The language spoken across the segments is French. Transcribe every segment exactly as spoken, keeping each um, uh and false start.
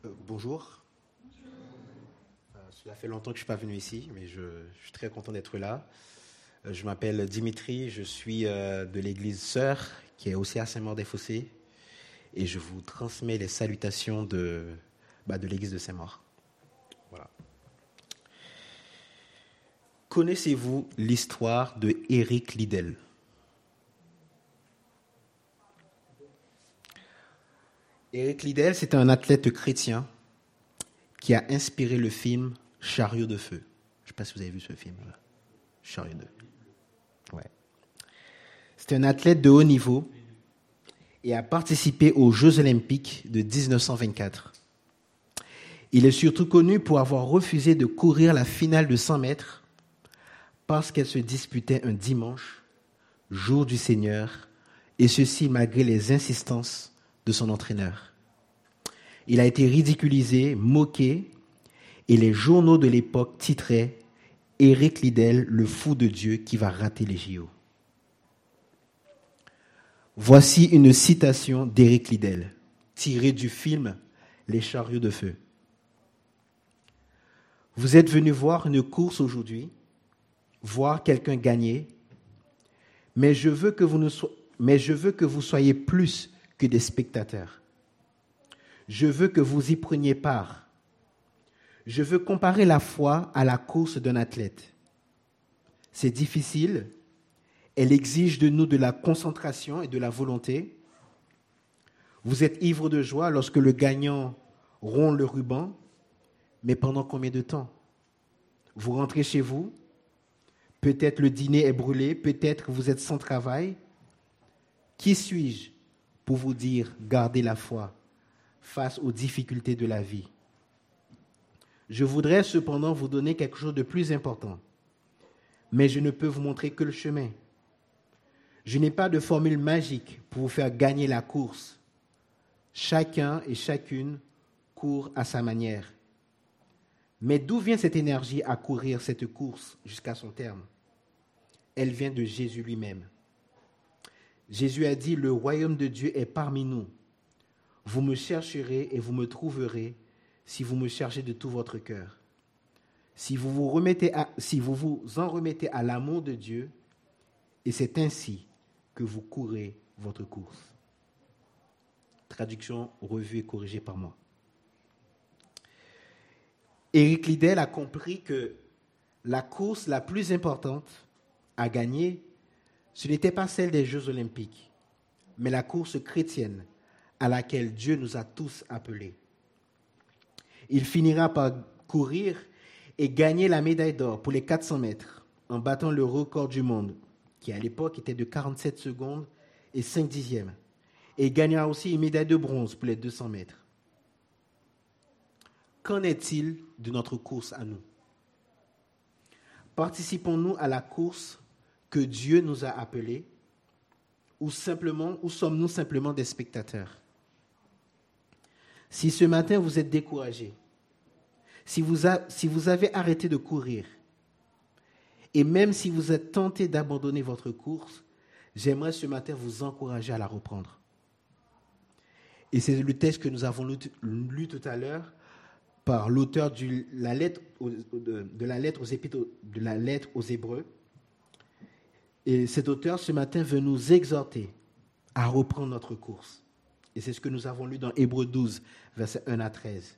Euh, bonjour. Euh, cela fait longtemps que je ne suis pas venu ici, mais je, je suis très content d'être là. Euh, je m'appelle Dimitri, je suis euh, de l'église Sœur, qui est aussi à Saint-Maur-des-Fossés, et je vous transmets les salutations de, bah, de l'église de Saint-Maur. Voilà. Connaissez-vous l'histoire de Éric Liddell? Éric Liddell, c'est un athlète chrétien qui a inspiré le film Chariot de feu. Je ne sais pas si vous avez vu ce film. Là. Chariot de feu. Ouais. C'est un athlète de haut niveau et a participé aux Jeux olympiques de dix-neuf cent vingt-quatre. Il est surtout connu pour avoir refusé de courir la finale de cent mètres parce qu'elle se disputait un dimanche, jour du Seigneur, et ceci malgré les insistances de son entraîneur. Il a été ridiculisé, moqué, et les journaux de l'époque titraient « Éric Liddell, le fou de Dieu qui va rater les J O ». Voici une citation d'Éric Liddell, tirée du film « Les chariots de feu ». Vous êtes venu voir une course aujourd'hui, voir quelqu'un gagner, mais je veux que vous, ne so- mais je veux que vous soyez plus que des spectateurs. Je veux que vous y preniez part. Je veux comparer la foi à la course d'un athlète. C'est difficile. Elle exige de nous de la concentration et de la volonté. Vous êtes ivre de joie lorsque le gagnant rompt le ruban, mais pendant combien de temps? Vous rentrez chez vous, peut-être le dîner est brûlé, peut-être vous êtes sans travail. Qui suis-je pour vous dire gardez la foi face aux difficultés de la vie? Je voudrais cependant vous donner quelque chose de plus important, mais je ne peux vous montrer que le chemin. Je n'ai pas de formule magique pour vous faire gagner la course. Chacun et chacune court à sa manière. Mais d'où vient cette énergie à courir cette course jusqu'à son terme? Elle vient de Jésus lui-même. Jésus a dit, « Le royaume de Dieu est parmi nous. Vous me chercherez et vous me trouverez si vous me cherchez de tout votre cœur. Si vous vous remettez à, si vous vous en remettez à l'amour de Dieu, et c'est ainsi que vous courez votre course. » Traduction revue et corrigée par moi. Éric Liddell a compris que la course la plus importante à gagner, ce n'était pas celle des Jeux olympiques, mais la course chrétienne à laquelle Dieu nous a tous appelés. Il finira par courir et gagner la médaille d'or pour les quatre cents mètres en battant le record du monde, qui à l'époque était de quarante-sept secondes et cinq dixièmes. Et il gagnera aussi une médaille de bronze pour les deux cents mètres. Qu'en est-il de notre course à nous? Participons-nous à la course que Dieu nous a appelés ou simplement, ou sommes-nous simplement des spectateurs? Si ce matin vous êtes découragé, si vous, a, si vous avez arrêté de courir, et même si vous êtes tenté d'abandonner votre course, j'aimerais ce matin vous encourager à la reprendre. Et c'est le texte que nous avons lu, lu tout à l'heure par l'auteur de la lettre aux, de, de la lettre aux épîtres, de la lettre aux Hébreux. Et cet auteur, ce matin, veut nous exhorter à reprendre notre course. Et c'est ce que nous avons lu dans Hébreux douze, versets un à treize.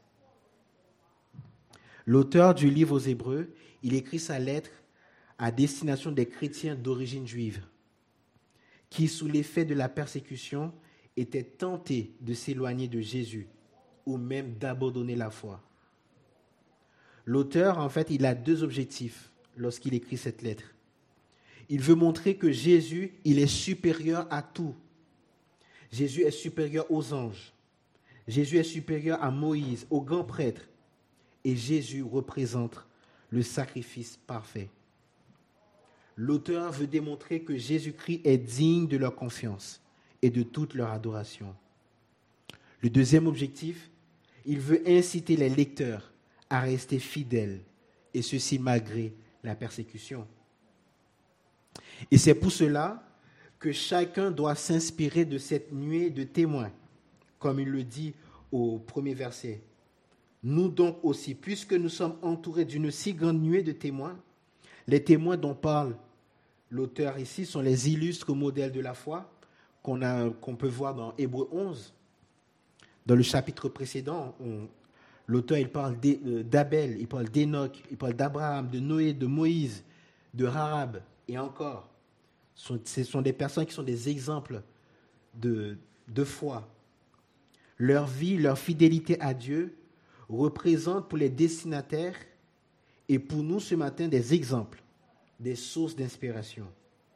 L'auteur du livre aux Hébreux, il écrit sa lettre à destination des chrétiens d'origine juive, qui, sous l'effet de la persécution, étaient tentés de s'éloigner de Jésus ou même d'abandonner la foi. L'auteur, en fait, il a deux objectifs lorsqu'il écrit cette lettre. Il veut montrer que Jésus, il est supérieur à tout. Jésus est supérieur aux anges. Jésus est supérieur à Moïse, aux grands prêtres. Et Jésus représente le sacrifice parfait. L'auteur veut démontrer que Jésus-Christ est digne de leur confiance et de toute leur adoration. Le deuxième objectif, il veut inciter les lecteurs à rester fidèles, et ceci malgré la persécution. Et c'est pour cela que chacun doit s'inspirer de cette nuée de témoins, comme il le dit au premier verset. Nous donc aussi, puisque nous sommes entourés d'une si grande nuée de témoins, les témoins dont parle l'auteur ici sont les illustres modèles de la foi qu'on, a, qu'on peut voir dans Hébreux onze. Dans le chapitre précédent, on, l'auteur il parle d'Abel, il parle d'Enoch, il parle d'Abraham, de Noé, de Moïse, de Rahab et encore. Ce sont des personnes qui sont des exemples de, de foi. Leur vie, leur fidélité à Dieu représentent pour les destinataires et pour nous ce matin des exemples, des sources d'inspiration.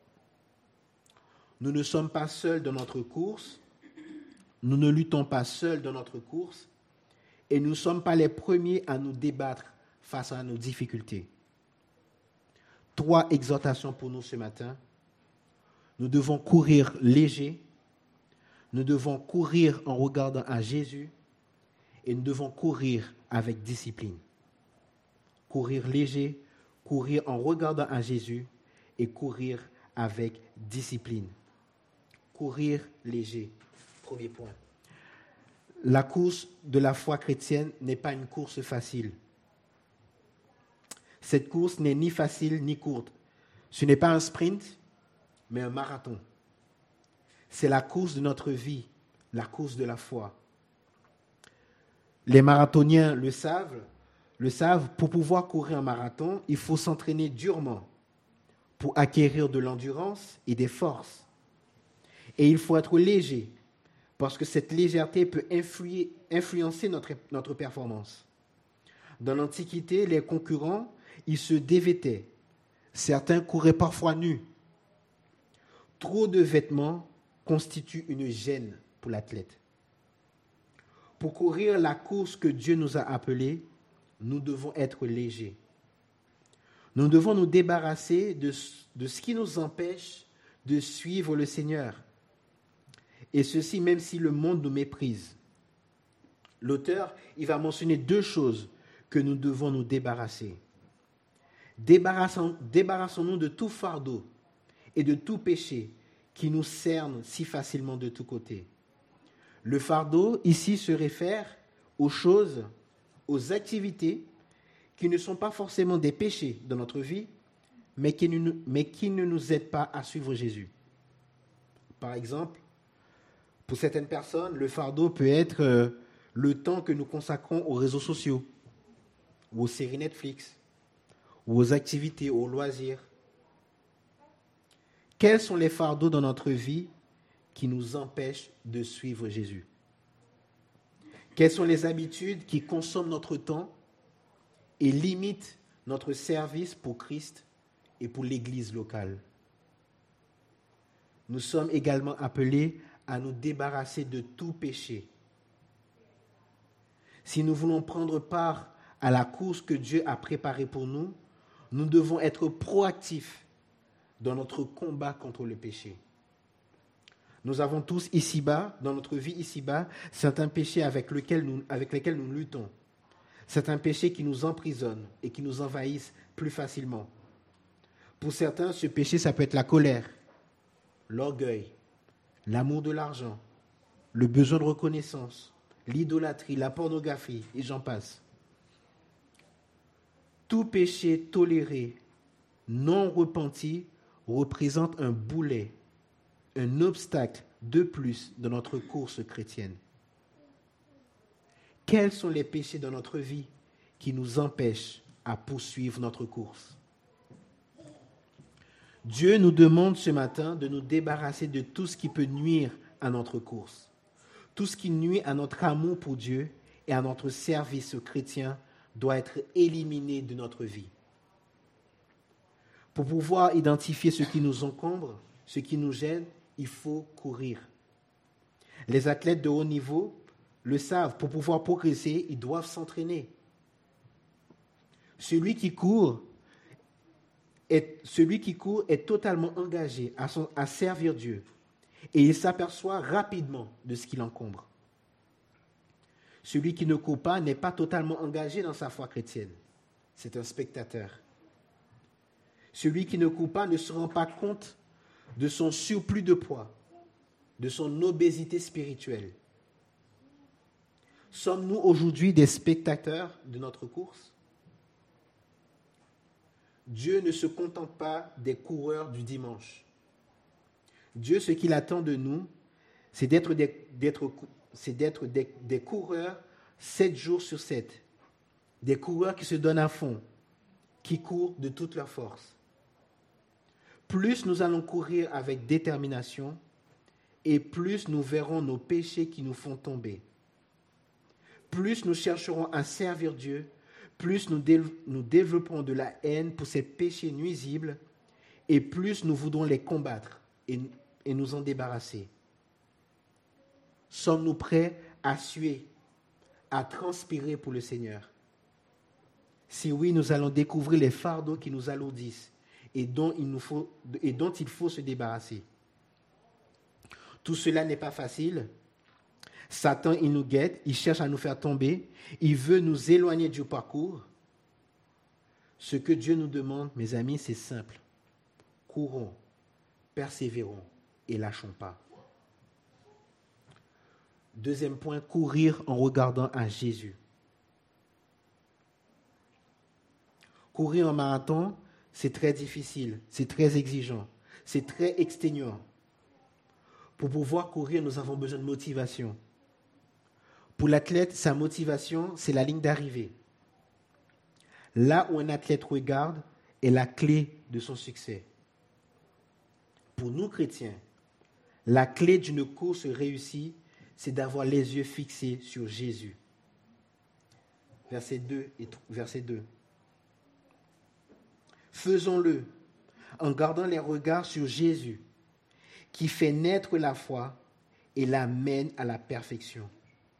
Nous ne sommes pas seuls dans notre course, nous ne luttons pas seuls dans notre course et nous ne sommes pas les premiers à nous débattre face à nos difficultés. Trois exhortations pour nous ce matin. Nous devons courir léger, nous devons courir en regardant à Jésus et nous devons courir avec discipline. Courir léger, courir en regardant à Jésus et courir avec discipline. Courir léger, premier point. La course de la foi chrétienne n'est pas une course facile. Cette course n'est ni facile ni courte. Ce n'est pas un sprint, mais un marathon. C'est la course de notre vie, la course de la foi. Les marathoniens le savent, le savent, pour pouvoir courir un marathon, il faut s'entraîner durement pour acquérir de l'endurance et des forces. Et il faut être léger, parce que cette légèreté peut influer, influencer notre, notre performance. Dans l'Antiquité, les concurrents, ils se dévêtaient. Certains couraient parfois nus. Trop de vêtements constitue une gêne pour l'athlète. Pour courir la course que Dieu nous a appelée, nous devons être légers. Nous devons nous débarrasser de, de ce qui nous empêche de suivre le Seigneur. Et ceci même si le monde nous méprise. L'auteur, il va mentionner deux choses que nous devons nous débarrasser. Débarrassons, débarrassons-nous de tout fardeau et de tout péché qui nous cerne si facilement de tous côtés. Le fardeau, ici, se réfère aux choses, aux activités qui ne sont pas forcément des péchés dans notre vie, mais qui ne, mais qui ne nous aident pas à suivre Jésus. Par exemple, pour certaines personnes, le fardeau peut être euh, le temps que nous consacrons aux réseaux sociaux, ou aux séries Netflix, ou aux activités, aux loisirs. Quels sont les fardeaux dans notre vie qui nous empêchent de suivre Jésus? Quelles sont les habitudes qui consomment notre temps et limitent notre service pour Christ et pour l'Église locale? Nous sommes également appelés à nous débarrasser de tout péché. Si nous voulons prendre part à la course que Dieu a préparée pour nous, nous devons être proactifs dans notre combat contre le péché. Nous avons tous ici-bas, dans notre vie ici-bas, certains péchés avec lesquels nous, avec lesquels nous luttons. Certains péchés qui nous emprisonnent et qui nous envahissent plus facilement. Pour certains, ce péché, ça peut être la colère, l'orgueil, l'amour de l'argent, le besoin de reconnaissance, l'idolâtrie, la pornographie, et j'en passe. Tout péché toléré, non repenti, représente un boulet, un obstacle de plus dans notre course chrétienne. Quels sont les péchés dans notre vie qui nous empêchent à poursuivre notre course? Dieu nous demande ce matin de nous débarrasser de tout ce qui peut nuire à notre course, tout ce qui nuit à notre amour pour Dieu et à notre service chrétien doit être éliminé de notre vie. Pour pouvoir identifier ce qui nous encombre, ce qui nous gêne, il faut courir. Les athlètes de haut niveau le savent, pour pouvoir progresser, ils doivent s'entraîner. Celui qui court est, celui qui court est totalement engagé à, son, à servir Dieu et il s'aperçoit rapidement de ce qui l'encombre. Celui qui ne court pas n'est pas totalement engagé dans sa foi chrétienne. C'est un spectateur. Celui qui ne court pas ne se rend pas compte de son surplus de poids, de son obésité spirituelle. Sommes-nous aujourd'hui des spectateurs de notre course? Dieu ne se contente pas des coureurs du dimanche. Dieu, ce qu'il attend de nous, c'est d'être des, d'être, c'est d'être des, des coureurs sept jours sur sept. Des coureurs qui se donnent à fond, qui courent de toute leur force. Plus nous allons courir avec détermination, et plus nous verrons nos péchés qui nous font tomber. Plus nous chercherons à servir Dieu, plus nous, dé- nous développerons de la haine pour ces péchés nuisibles, et plus nous voudrons les combattre et, et nous en débarrasser. Sommes-nous prêts à suer, à transpirer pour le Seigneur? Si oui, nous allons découvrir les fardeaux qui nous alourdissent et dont il nous faut, et dont il faut se débarrasser. Tout cela n'est pas facile. Satan, il nous guette, il cherche à nous faire tomber, il veut nous éloigner du parcours. Ce que Dieu nous demande, mes amis, c'est simple. Courons, persévérons et lâchons pas. Deuxième point, courir en regardant à Jésus. Courir en marathon, c'est très difficile, c'est très exigeant, c'est très exténuant. Pour pouvoir courir, nous avons besoin de motivation. Pour l'athlète, sa motivation, c'est la ligne d'arrivée. Là où un athlète regarde est la clé de son succès. Pour nous chrétiens, la clé d'une course réussie, c'est d'avoir les yeux fixés sur Jésus. Verset deux. Et verset deux. Faisons-le en gardant les regards sur Jésus, qui fait naître la foi et la mène à la perfection.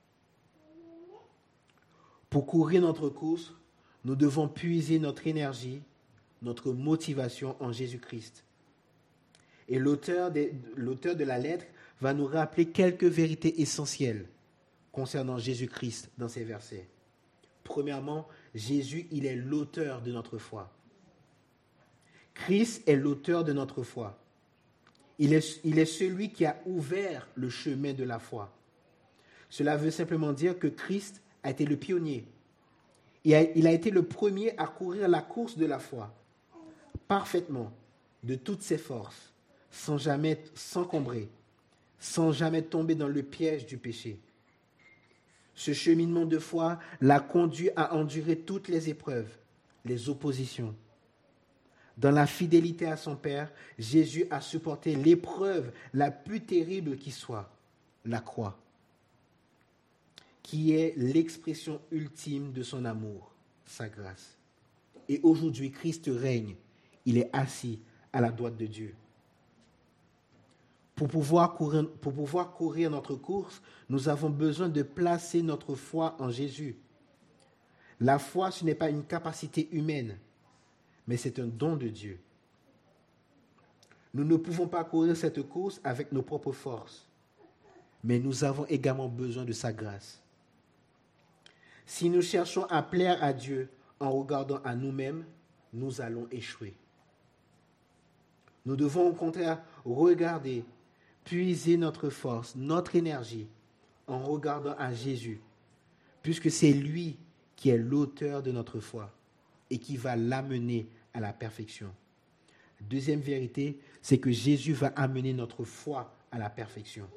Pour courir notre course, nous devons puiser notre énergie, notre motivation en Jésus-Christ. Et l'auteur de, l'auteur de la lettre va nous rappeler quelques vérités essentielles concernant Jésus-Christ dans ces versets. Premièrement, Jésus, il est l'auteur de notre foi. Christ est l'auteur de notre foi. Il est, il est celui qui a ouvert le chemin de la foi. Cela veut simplement dire que Christ a été le pionnier. Il a, il a été le premier à courir la course de la foi, parfaitement, de toutes ses forces, sans jamais s'encombrer, sans jamais tomber dans le piège du péché. Ce cheminement de foi l'a conduit à endurer toutes les épreuves, les oppositions. Dans la fidélité à son Père, Jésus a supporté l'épreuve la plus terrible qui soit, la croix, qui est l'expression ultime de son amour, sa grâce. Et aujourd'hui, Christ règne. Il est assis à la droite de Dieu. Pour pouvoir courir, pour pouvoir courir notre course, nous avons besoin de placer notre foi en Jésus. La foi, ce n'est pas une capacité humaine, mais c'est un don de Dieu. Nous ne pouvons pas courir cette course avec nos propres forces, mais nous avons également besoin de sa grâce. Si nous cherchons à plaire à Dieu en regardant à nous-mêmes, nous allons échouer. Nous devons au contraire regarder, puiser notre force, notre énergie en regardant à Jésus, puisque c'est lui qui est l'auteur de notre foi et qui va l'amener à la perfection. Deuxième vérité, c'est que Jésus va amener notre foi à la perfection.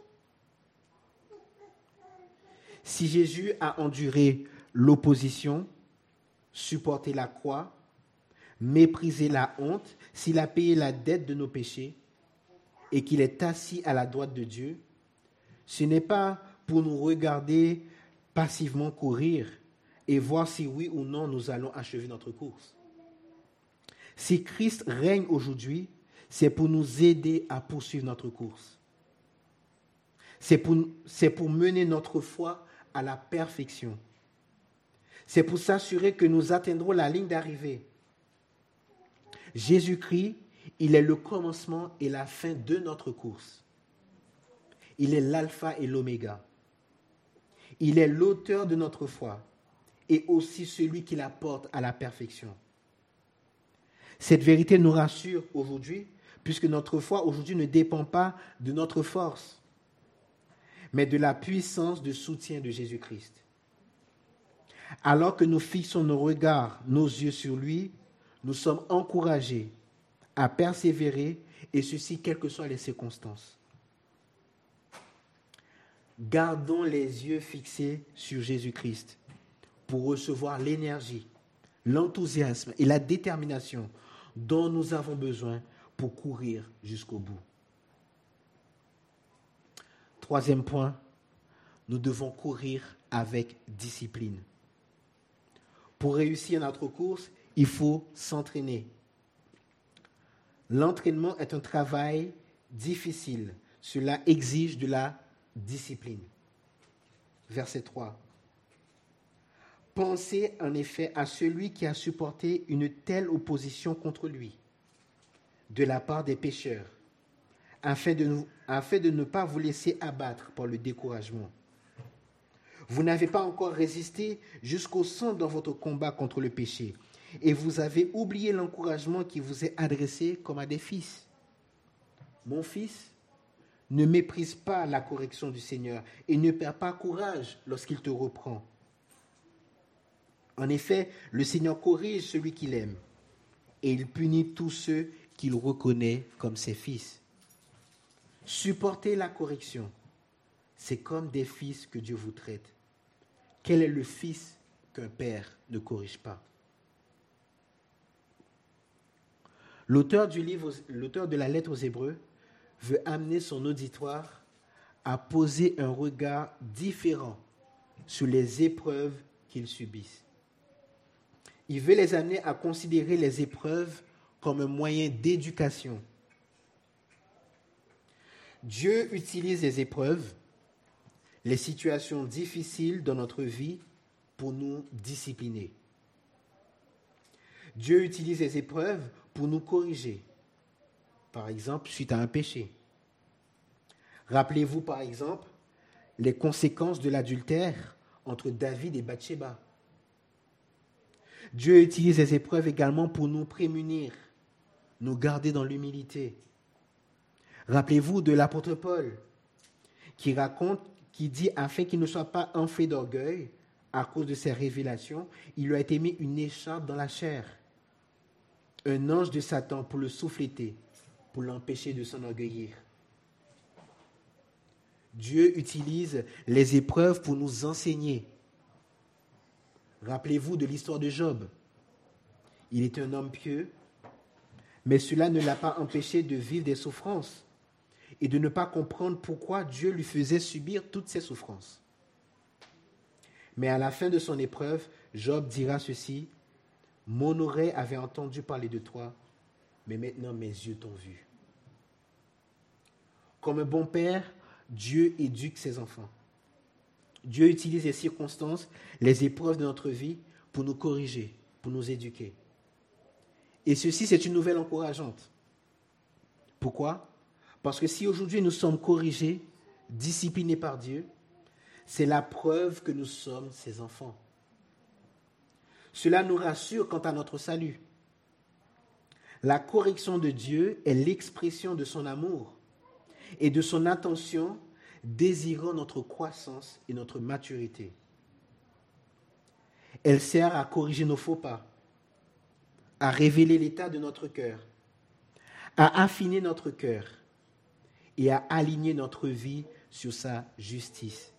Si Jésus a enduré l'opposition, supporté la croix, méprisé la honte, s'il a payé la dette de nos péchés et qu'il est assis à la droite de Dieu, ce n'est pas pour nous regarder passivement courir et voir si oui ou non nous allons achever notre course. Si Christ règne aujourd'hui, c'est pour nous aider à poursuivre notre course. C'est pour, c'est pour mener notre foi à la perfection. C'est pour s'assurer que nous atteindrons la ligne d'arrivée. Jésus-Christ, il est le commencement et la fin de notre course. Il est l'alpha et l'oméga. Il est l'auteur de notre foi et aussi celui qui la porte à la perfection. Cette vérité nous rassure aujourd'hui, puisque notre foi aujourd'hui ne dépend pas de notre force, mais de la puissance de soutien de Jésus-Christ. Alors que nous fixons nos regards, nos yeux sur lui, nous sommes encouragés à persévérer, et ceci quelles que soient les circonstances. Gardons les yeux fixés sur Jésus-Christ pour recevoir l'énergie, l'enthousiasme et la détermination dont nous avons besoin pour courir jusqu'au bout. Troisième point, nous devons courir avec discipline. Pour réussir notre course, il faut s'entraîner. L'entraînement est un travail difficile. Cela exige de la discipline. Verset trois. Pensez en effet à celui qui a supporté une telle opposition contre lui, de la part des pécheurs, afin de, nous, afin de ne pas vous laisser abattre par le découragement. Vous n'avez pas encore résisté jusqu'au sang dans votre combat contre le péché, et vous avez oublié l'encouragement qui vous est adressé comme à des fils. Mon fils, ne méprise pas la correction du Seigneur et ne perds pas courage lorsqu'il te reprend. En effet, le Seigneur corrige celui qu'il aime et il punit tous ceux qu'il reconnaît comme ses fils. Supportez la correction. C'est comme des fils que Dieu vous traite. Quel est le fils qu'un père ne corrige pas? L'auteur du livre, l'auteur de la lettre aux Hébreux veut amener son auditoire à poser un regard différent sur les épreuves qu'ils subissent. Il veut les amener à considérer les épreuves comme un moyen d'éducation. Dieu utilise les épreuves, les situations difficiles dans notre vie pour nous discipliner. Dieu utilise les épreuves pour nous corriger, par exemple suite à un péché. Rappelez-vous par exemple les conséquences de l'adultère entre David et Bathsheba. Dieu utilise les épreuves également pour nous prémunir, nous garder dans l'humilité. Rappelez-vous de l'apôtre Paul qui raconte, qui dit afin qu'il ne soit pas enflé d'orgueil à cause de ses révélations, il lui a été mis une écharpe dans la chair, un ange de Satan pour le souffléter, pour l'empêcher de s'enorgueillir. Dieu utilise les épreuves pour nous enseigner. Rappelez-vous de l'histoire de Job. Il était un homme pieux, mais cela ne l'a pas empêché de vivre des souffrances et de ne pas comprendre pourquoi Dieu lui faisait subir toutes ces souffrances. Mais à la fin de son épreuve, Job dira ceci: « Mon oreille avait entendu parler de toi, mais maintenant mes yeux t'ont vu. » Comme un bon père, Dieu éduque ses enfants. Dieu utilise les circonstances, les épreuves de notre vie pour nous corriger, pour nous éduquer. Et ceci, c'est une nouvelle encourageante. Pourquoi? Parce que si aujourd'hui nous sommes corrigés, disciplinés par Dieu, c'est la preuve que nous sommes ses enfants. Cela nous rassure quant à notre salut. La correction de Dieu est l'expression de son amour et de son attention désirant notre croissance et notre maturité. Elle sert à corriger nos faux pas, à révéler l'état de notre cœur, à affiner notre cœur et à aligner notre vie sur sa justice.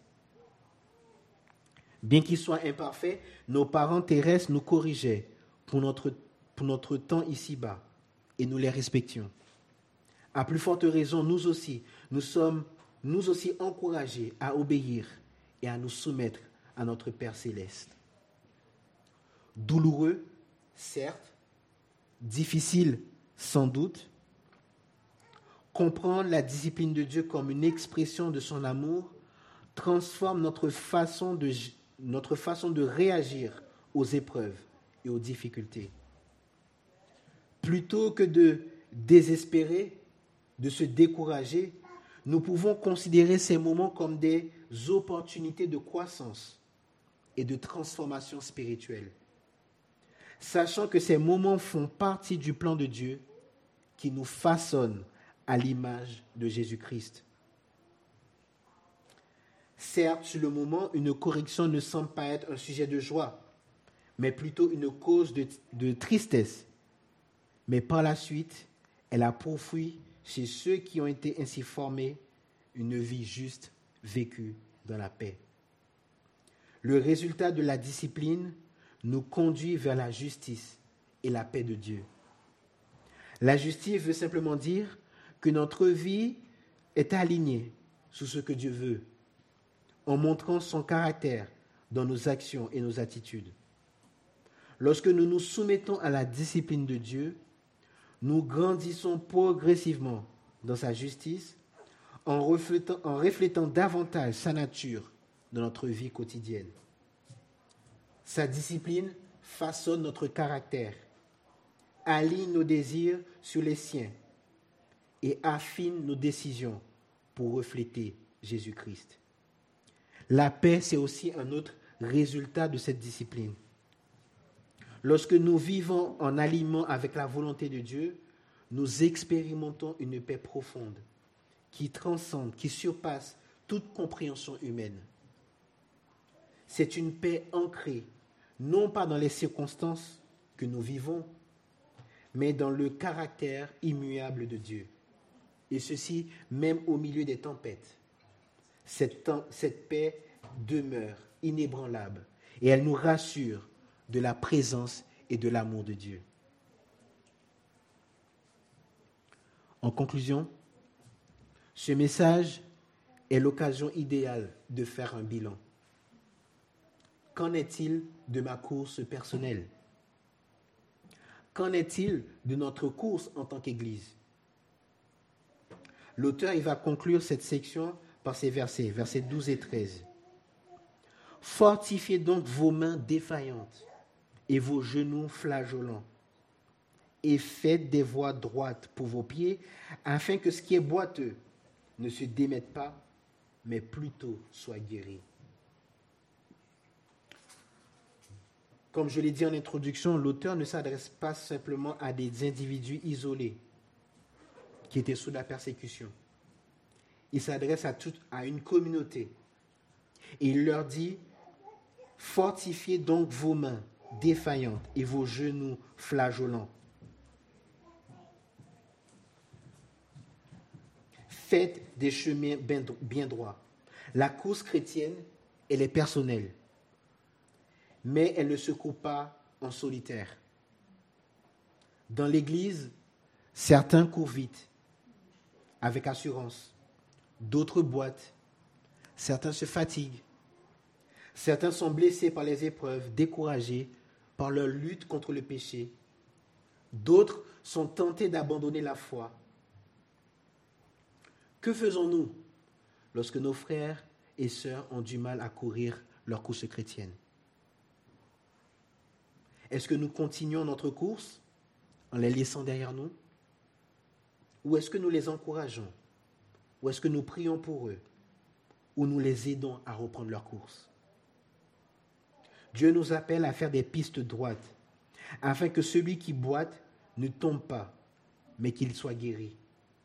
Bien qu'ils soient imparfaits, nos parents terrestres nous corrigeaient pour notre, pour notre temps ici-bas et nous les respections. À plus forte raison, nous aussi, nous sommes nous aussi encouragés à obéir et à nous soumettre à notre Père céleste. Douloureux, certes, difficile, sans doute. Comprendre la discipline de Dieu comme une expression de son amour transforme notre façon de, notre façon de réagir aux épreuves et aux difficultés. Plutôt que de désespérer, de se décourager, nous pouvons considérer ces moments comme des opportunités de croissance et de transformation spirituelle, sachant que ces moments font partie du plan de Dieu qui nous façonne à l'image de Jésus-Christ. Certes, sur le moment, une correction ne semble pas être un sujet de joie, mais plutôt une cause de, de tristesse. Mais par la suite, elle a pourfui chez ceux qui ont été ainsi formés une vie juste vécue dans la paix. Le résultat de la discipline nous conduit vers la justice et la paix de Dieu. La justice veut simplement dire que notre vie est alignée sur ce que Dieu veut, en montrant son caractère dans nos actions et nos attitudes. Lorsque nous nous soumettons à la discipline de Dieu, nous grandissons progressivement dans sa justice en reflétant, en reflétant davantage sa nature dans notre vie quotidienne. Sa discipline façonne notre caractère, aligne nos désirs sur les siens et affine nos décisions pour refléter Jésus-Christ. La paix, c'est aussi un autre résultat de cette discipline. Lorsque nous vivons en alignement avec la volonté de Dieu, nous expérimentons une paix profonde qui transcende, qui surpasse toute compréhension humaine. C'est une paix ancrée, non pas dans les circonstances que nous vivons, mais dans le caractère immuable de Dieu. Et ceci, même au milieu des tempêtes. Cette, cette paix demeure inébranlable et elle nous rassure de la présence et de l'amour de Dieu. En conclusion, ce message est l'occasion idéale de faire un bilan. Qu'en est-il de ma course personnelle? Qu'en est-il de notre course en tant qu'Église? L'auteur il va conclure cette section par ces versets, versets douze et treize. Fortifiez donc vos mains défaillantes et vos genoux flageolants, et faites des voies droites pour vos pieds, afin que ce qui est boiteux ne se démette pas, mais plutôt soit guéri. Comme je l'ai dit en introduction, l'auteur ne s'adresse pas simplement à des individus isolés qui étaient sous la persécution. Il s'adresse à, toute, à une communauté. Et il leur dit, fortifiez donc vos mains défaillantes et vos genoux flageolants. Faites des chemins bien droits. La course chrétienne, elle est personnelle, mais elle ne se court pas en solitaire. Dans l'Église, certains courent vite, avec assurance. D'autres boitent. Certains se fatiguent. Certains sont blessés par les épreuves, découragés par leur lutte contre le péché. D'autres sont tentés d'abandonner la foi. Que faisons-nous lorsque nos frères et sœurs ont du mal à courir leur course chrétienne? Est-ce que nous continuons notre course en les laissant derrière nous? Ou est-ce que nous les encourageons? Ou est-ce que nous prions pour eux? Ou nous les aidons à reprendre leur course? Dieu nous appelle à faire des pistes droites, afin que celui qui boite ne tombe pas, mais qu'il soit guéri.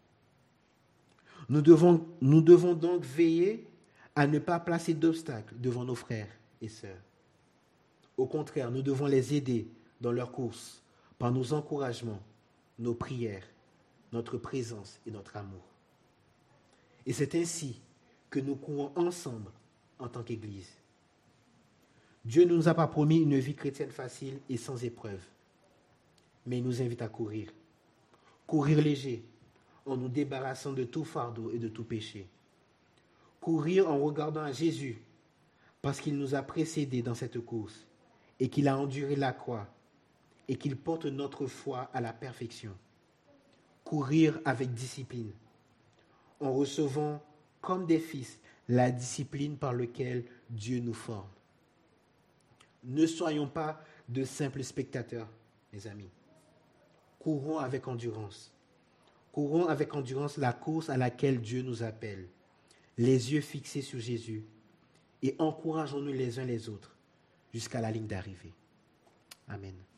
Nous devons, nous devons donc veiller à ne pas placer d'obstacles devant nos frères et sœurs. Au contraire, nous devons les aider dans leur course par nos encouragements, nos prières, notre présence et notre amour. Et c'est ainsi que nous courons ensemble en tant qu'Église. Dieu ne nous a pas promis une vie chrétienne facile et sans épreuve, mais il nous invite à courir. Courir léger, en nous débarrassant de tout fardeau et de tout péché. Courir en regardant à Jésus, parce qu'il nous a précédés dans cette course et qu'il a enduré la croix et qu'il porte notre foi à la perfection. Courir avec discipline, en recevant comme des fils la discipline par laquelle Dieu nous forme. Ne soyons pas de simples spectateurs, mes amis. Courons avec endurance. Courons avec endurance la course à laquelle Dieu nous appelle, les yeux fixés sur Jésus, et encourageons-nous les uns les autres jusqu'à la ligne d'arrivée. Amen.